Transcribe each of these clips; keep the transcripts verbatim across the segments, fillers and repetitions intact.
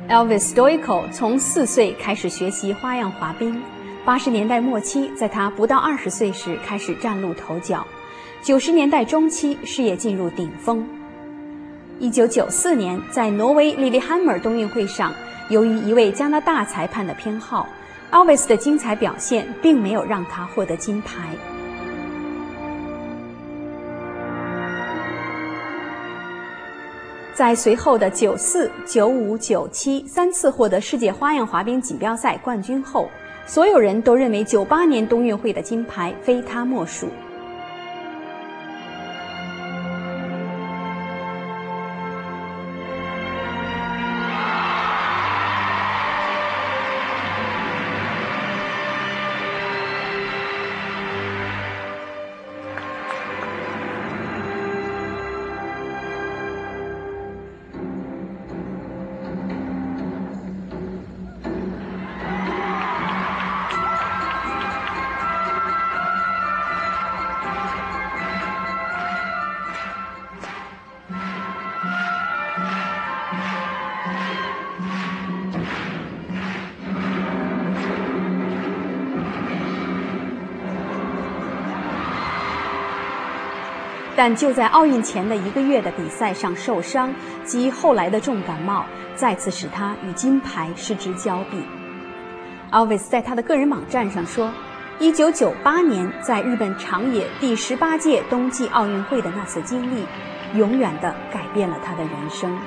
Elvis Stojko 从四岁开始学习花样滑冰，八十年代末期，在他不到二十岁时开始崭露头角，九十年代中期事业进入顶峰。一九九四年，在挪威利利汉默尔冬运会上，由于一位加拿大裁判的偏好， Elvis 的精彩表现并没有让他获得金牌。在随后的九四、九五、九七三次获得世界花样滑冰锦标赛冠军后，所有人都认为九八年冬运会的金牌非他莫属。但就在奥运前的一个月的比赛上受伤，及后来的重感冒，再次使他与金牌失之交臂。Elvis 在他的个人网站上说，一九九八年在日本长野第十八届冬季奥运会的那次经历，永远地改变了他的人生。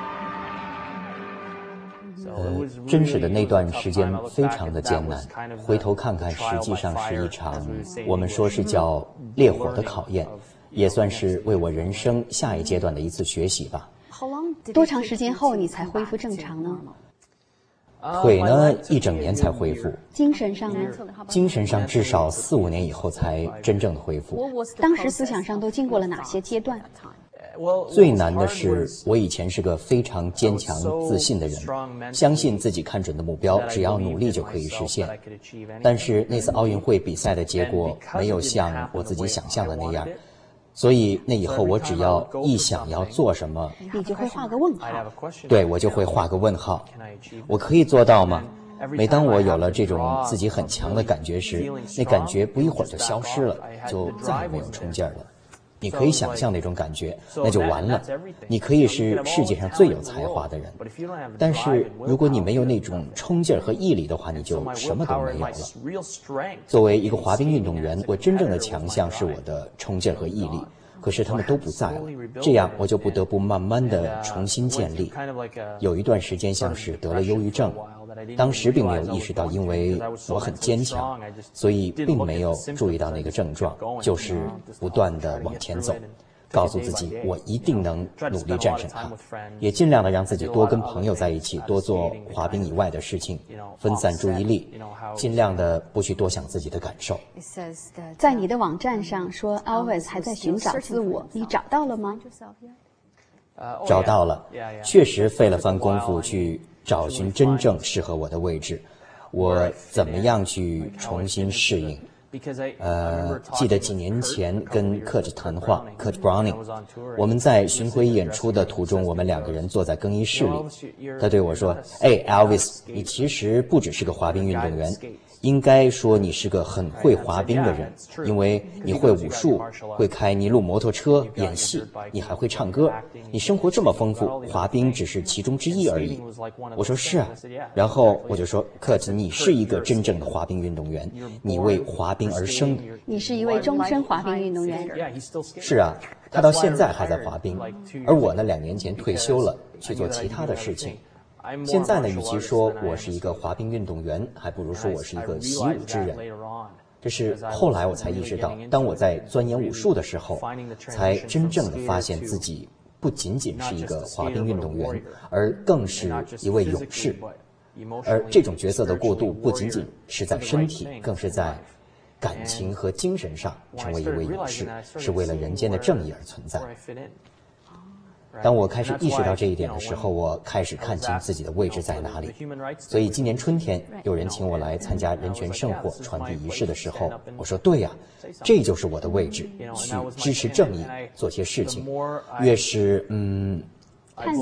呃，真实的那段时间非常的艰难，回头看看，实际上是一场我们说是叫烈火的考验，也算是为我人生下一阶段的一次学习吧。 多长时间后你才恢复正常呢？ 腿呢，一整年才恢复。 精神上呢？ 精神上至少四五年以后才真正的恢复。 当时思想上都经过了哪些阶段？ 最难的是，我以前是个非常坚强自信的人，相信自己看准的目标，只要努力就可以实现。但是那次奥运会比赛的结果没有像我自己想象的那样，所以那以后我只要一想要做什么， 你就会画个问号。 对，我就会画个问号。我可以做到吗？每当我有了这种自己很强的感觉时，那感觉不一会儿就消失了，就再也没有冲劲儿了。你可以想象那种感觉，那就完了。你可以是世界上最有才华的人，但是如果你没有那种冲劲儿和毅力的话，你就什么都没有了。作为一个滑冰运动员，我真正的强项是我的冲劲儿和毅力，可是他们都不在了，这样我就不得不慢慢的重新建立。有一段时间像是得了忧郁症，当时并没有意识到，因为我很坚强，所以并没有注意到那个症状，就是不断的往前走，告诉自己我一定能努力战胜它，也尽量的让自己多跟朋友在一起，多做滑冰以外的事情，分散注意力，尽量的不去多想自己的感受。 在你的网站上说 Elvis 还在寻找自我，你找到了吗？ 找到了，确实费了番功夫去找寻真正适合我的位置，我怎么样去重新适应。呃，记得几年前跟 Kurt 谈话 ，Kurt Browning， 我们在巡回演出的途中，我们两个人坐在更衣室里，他对我说：“哎 ，Elvis， 你其实不只是个滑冰运动员，应该说你是个很会滑冰的人，因为你会武术，会开尼路摩托车，演戏，你还会唱歌，你生活这么丰富，滑冰只是其中之一而已。”我说是啊，然后我就说 Kurt， 你是一个真正的滑冰运动员，你为滑冰而生， 你是一位终身滑冰运动员。 是啊，他到现在还在滑冰，而我呢，两年前退休了，去做其他的事情。现在呢，与其说我是一个滑冰运动员，还不如说我是一个习武之人。这是后来我才意识到，当我在钻研武术的时候，才真正的发现自己不仅仅是一个滑冰运动员，而更是一位勇士。而这种角色的过渡，不仅仅是在身体，更是在感情和精神上成为一位勇士，是为了人间的正义而存在。当我开始意识到这一点的时候，我开始看清自己的位置在哪里。所以今年春天有人请我来参加人权圣火传递仪式的时候，我说对呀、啊，这就是我的位置，去支持正义，做些事情。越是嗯探索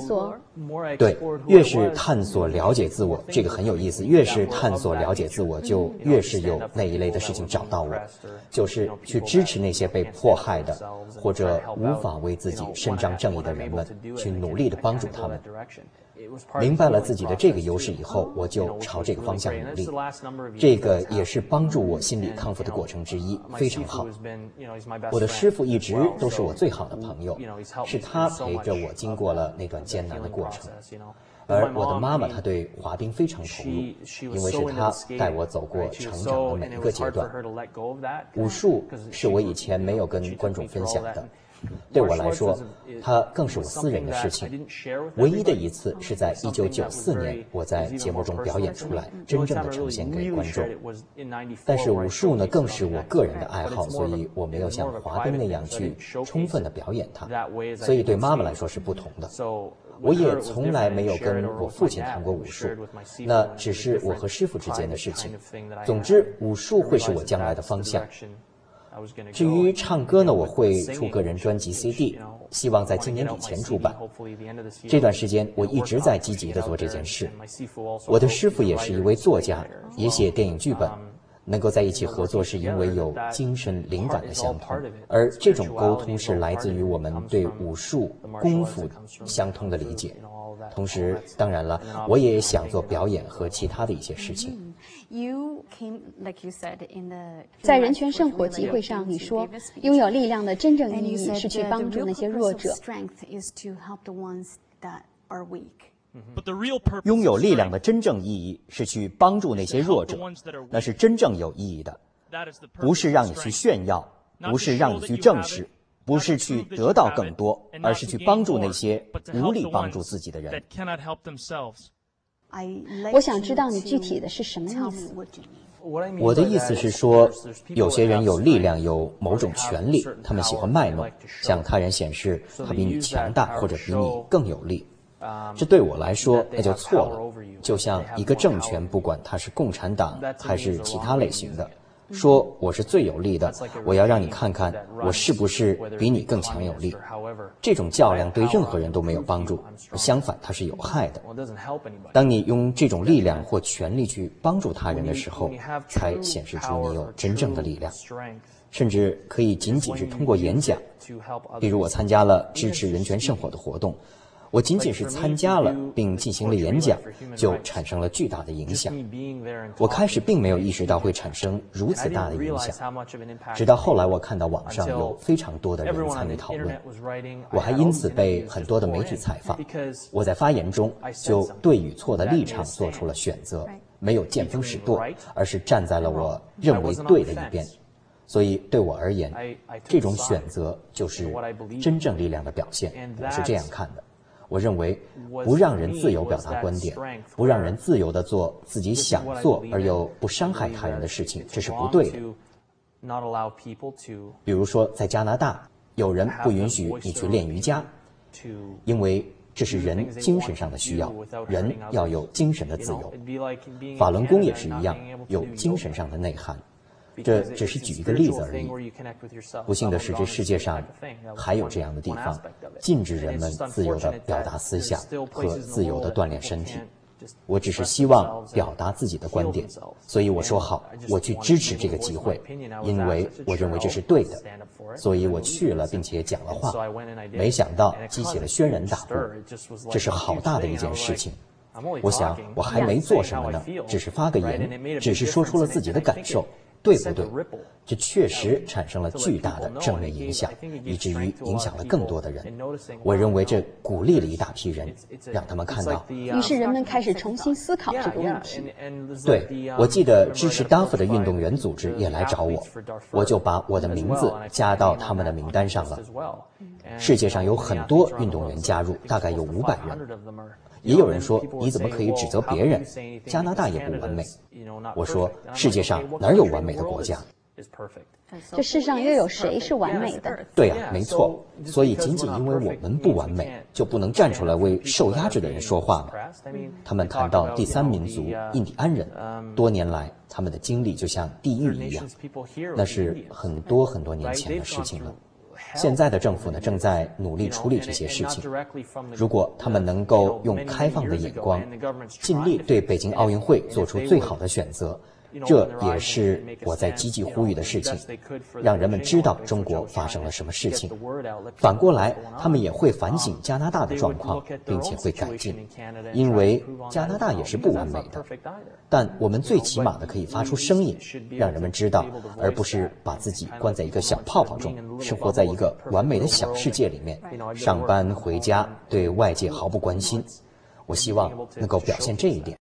对，越是探索了解自我，这个很有意思。越是探索了解自我，就越是有那一类的事情找到我，就是去支持那些被迫害的，或者无法为自己伸张正义的人们，去努力地帮助他们。明白了自己的这个优势以后，我就朝这个方向努力。这个也是帮助我心理康复的过程之一，非常好。我的师傅一直都是我最好的朋友，是他陪着我经过了那段艰难的过程。而我的妈妈，她对滑冰非常投入，因为是她带我走过成长的每一个阶段。武术是我以前没有跟观众分享的。对我来说，它更是我私人的事情。唯一的一次是在一九九四年，我在节目中表演出来，真正的呈现给观众。但是武术呢，更是我个人的爱好，所以我没有像滑冰那样去充分的表演它。所以对妈妈来说是不同的。我也从来没有跟我父亲谈过武术，那只是我和师傅之间的事情。总之，武术会是我将来的方向。至于唱歌呢，我会出个人专辑 C D， 希望在今年底前出版。这段时间我一直在积极地做这件事。我的师傅也是一位作家，也写电影剧本，能够在一起合作是因为有精神灵感的相通，而这种沟通是来自于我们对武术功夫相通的理解。同时，当然了，我也想做表演和其他的一些事情。 在人权圣火集会上，你说，拥有力量的真正意义是去帮助那些弱者。 拥有力量的真正意义是去帮助那些弱者，那是真正有意义的，不是让你去炫耀，不是让你去正视，不是去得到更多，而是去帮助那些无力帮助自己的人。 我想知道你具体的是什么意思。 我的意思是说，有些人有力量，有某种权利，他们喜欢卖弄，向他人显示他比你强大，或者比你更有力。这对我来说那就错了。就像一个政权，不管它是共产党还是其他类型的，说我是最有力的，我要让你看看我是不是比你更强有力。这种较量对任何人都没有帮助，相反它是有害的。当你用这种力量或权力去帮助他人的时候，才显示出你有真正的力量。甚至可以仅仅是通过演讲，比如我参加了支持人权圣火的活动，我仅仅是参加了并进行了演讲，就产生了巨大的影响。我开始并没有意识到会产生如此大的影响，直到后来我看到网上有非常多的人参与讨论，我还因此被很多的媒体采访。我在发言中就对与错的立场做出了选择，没有见风使舵，而是站在了我认为对的一边。所以对我而言，这种选择就是真正力量的表现，我是这样看的。我认为，不让人自由表达观点，不让人自由地做自己想做而又不伤害他人的事情，这是不对的。比如说，在加拿大，有人不允许你去练瑜伽，因为这是人精神上的需要，人要有精神的自由。法轮功也是一样，有精神上的内涵。这只是举一个例子而已。不幸的是，这世界上还有这样的地方，禁止人们自由地表达思想和自由地锻炼身体。我只是希望表达自己的观点，所以我说好，我去支持这个集会，因为我认为这是对的。所以我去了，并且讲了话，没想到激起了轩然大波，这是好大的一件事情。我想我还没做什么呢，只是发个言，只是说出了自己的感受。对不对？这确实产生了巨大的正面影响，以至于影响了更多的人。我认为这鼓励了一大批人，让他们看到。 于是人们开始重新思考这个问题。 对，我记得支持 D A F 的运动员组织也来找我，我就把我的名字加到他们的名单上了。世界上有很多运动员加入，大概有五百人。也有人说，你怎么可以指责别人？加拿大也不完美。我说，世界上哪有完美的国家？ 这世上又有谁是完美的？ 对呀、啊，没错。所以仅仅因为我们不完美，就不能站出来为受压制的人说话吗？他们谈到第三民族印第安人，多年来他们的经历就像地狱一样，那是很多很多年前的事情了。 现在的政府呢，正在努力处理这些事情。如果他们能够用开放的眼光，尽力对北京奥运会做出最好的选择，这也是我在积极呼吁的事情，让人们知道中国发生了什么事情。反过来，他们也会反省加拿大的状况，并且会改进，因为加拿大也是不完美的。但我们最起码的可以发出声音，让人们知道，而不是把自己关在一个小泡泡中，生活在一个完美的小世界里面，上班回家对外界毫不关心。我希望能够表现这一点。